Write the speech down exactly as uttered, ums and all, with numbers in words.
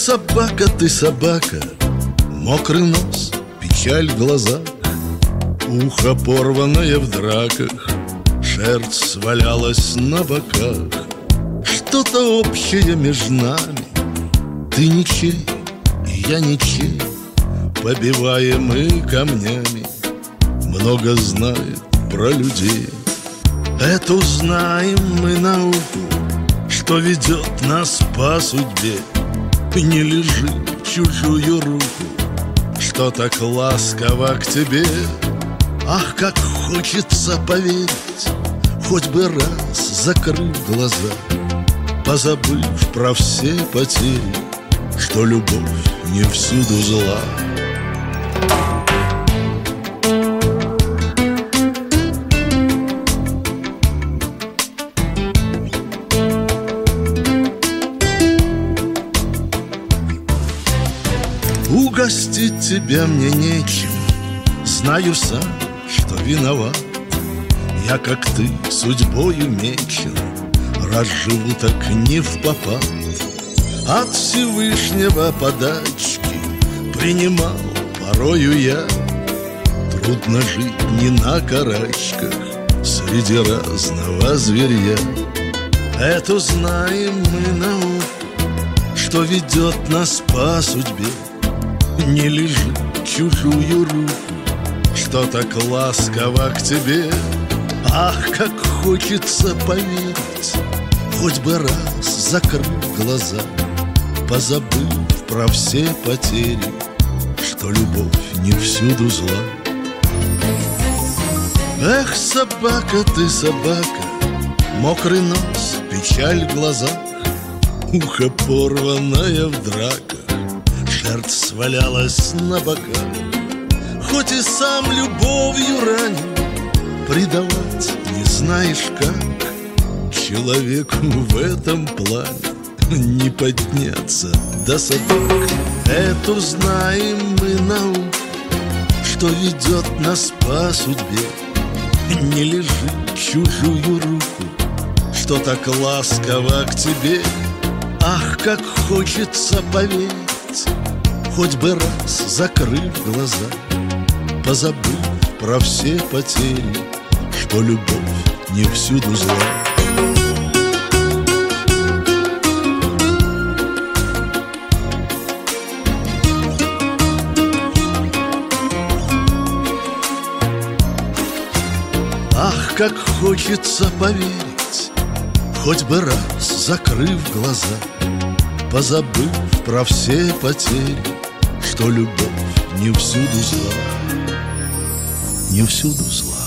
собака, ты собака, мокрый нос, печаль в глазах, ухо порванное в драках, шерсть свалялась на боках. Что-то общее между нами, ты ничей, я ничей, побиваемы камнями. Много знает про людей. Это знаем мы науку, что ведет нас по судьбе. Не лежи в чужую руку, что так ласково к тебе. Ах, как хочется поверить, хоть бы раз закрыв глаза, позабыв про все потери, что любовь не всюду зла. Угостить тебя мне нечем, знаю сам, что виноват. Я, как ты, судьбою мечен, раз живу так не впопад. От Всевышнего подачки принимал порою я. Трудно жить не на карачках среди разного зверья. Эту знаем мы науку, что ведет нас по судьбе. Не лежи в чужую руку, что так ласково к тебе. Ах, как хочется поверить, хоть бы раз закрыв глаза, позабыв про все потери, что любовь не всюду зла. Эх, собака, ты собака, мокрый нос, печаль в глазах, ухо порванное в драках, шерсть свалялась на боках. Хоть и сам любовью ранен, предавать не знаешь как. Человеку в этом плане не подняться до собак. Эту знаем мы науку, что ведет нас по судьбе. Не лежи в чужую руку, что так ласково к тебе. Ах, как хочется поверить, хоть бы раз закрыв глаза, позабыв про все потери, что любовь не всюду зла. Ах, как хочется поверить, хоть бы раз закрыв глаза, позабыв про все потери, что любовь не всюду зла, не всюду зла.